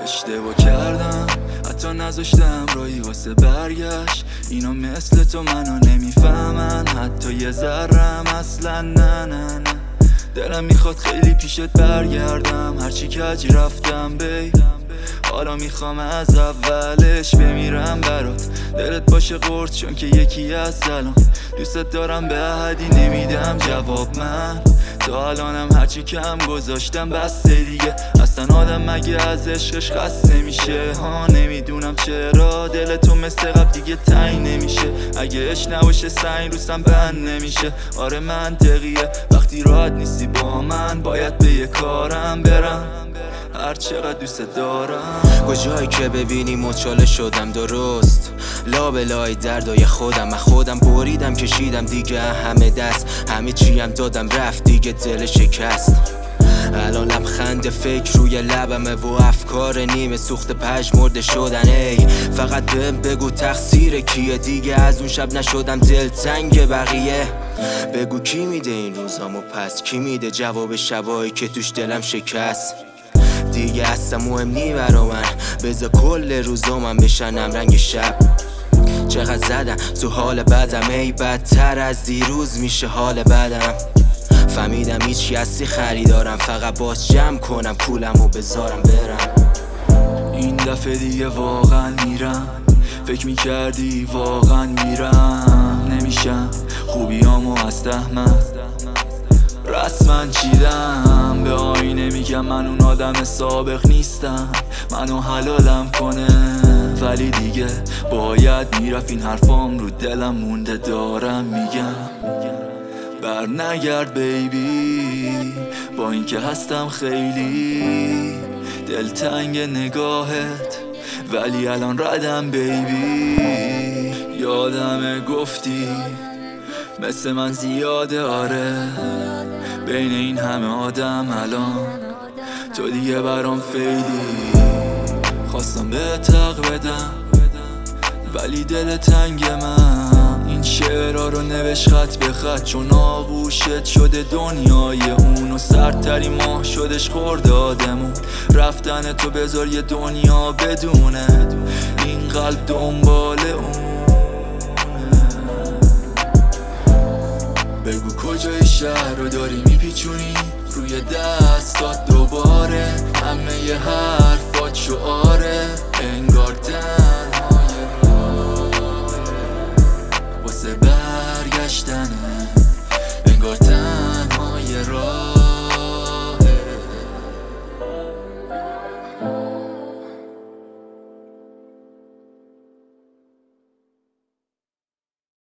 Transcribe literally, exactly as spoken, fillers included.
اشتباه کردم، حتی نذاشتم راهی واسه برگشت. اینا مثل تو منو نمیفهمن، حتی یه ذرم اصلا نه نه نه. دلم میخواد خیلی پیشت برگردم، هرچی کج رفتم بی. حالا میخوام از اولش بمیرم برات، دلت باشه قرد چون که یکی از سلام. دوستت دارم به احدی نمیدم جواب، من تا الانم هرچی کم گذاشتم بسته دیگه. اصلا آدم مگه از عشقش خسته میشه ها؟ نمیدونم چرا دل تو مثل قبل دیگه تنگ نمیشه. اگه عشق نباشه سنگ روستم بند نمیشه. آره منطقیه وقتی راحت نیستی با من، باید به یه کارم برم هر چقدر دوست دارم. کجایی که ببینی مچاله شدم درست لابلای دردای خودم. من خودم بریدم کشیدم دیگه همه دست، همه چیم دادم رفت دیگه دل شکست. الان لبخند فکر روی لبمه و افکار نیمه سوخت پژمرده شدن. ای فقط بهم بگو تقصیر کیه دیگه، از اون شب نشدم دلتنگ بقیه. بگو کی میده این روزامو پس، کی میده جواب شبایی که توش دلم شکست. دیگه اصلا مهم نی برا من، بذار کل روزامم بشنم رنگ شب. چقدر زدم تو حال بدم، ای بدتر از دیروز میشه حال بدم. فهمیدم هیچی هستی خریدارم، فقط باز جمع کنم پولمو بذارم برم. این دفعه دیگه واقعا میرم، فکر میکردی واقعا میرم نمیشم. خوبیامو از تهمن رسما چیدم، به آینه میگم من اون آدم سابق نیستم، منو حلالم کنه. ولی دیگه باید میرفت، این حرفام رو دلم مونده دارم میگم. بر نگرد بیبی، با اینکه هستم خیلی دلتنگ نگاهت، ولی الان ردم بیبی. یادمه گفتی مثل من زیاده آره، بین این همه آدم الان تو دیگه برام فیدی. خواستم به تق بدم ولی دل تنگ من این شعرها رو نوشت خط به خط، چون آغوشت شده دنیای اون و سردترین ماه شدش خردادمون. رفتن تو بذار یه دنیا بدونه این قلب دنبال اون. بگو کجای شهر رو داری میپیچونی روی دستات دوباره، همه ی حرفات شعاره، انگار تنهای راه واسه برگشتنه، انگار تنهای راه